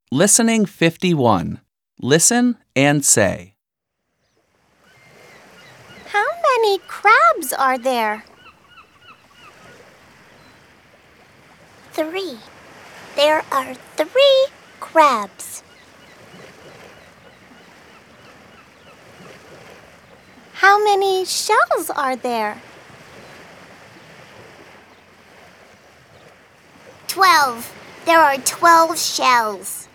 Listening 51. Listen and say. How many crabs are there? 3. There are 3 crabs. How many shells are there? 12. There are 12 shells.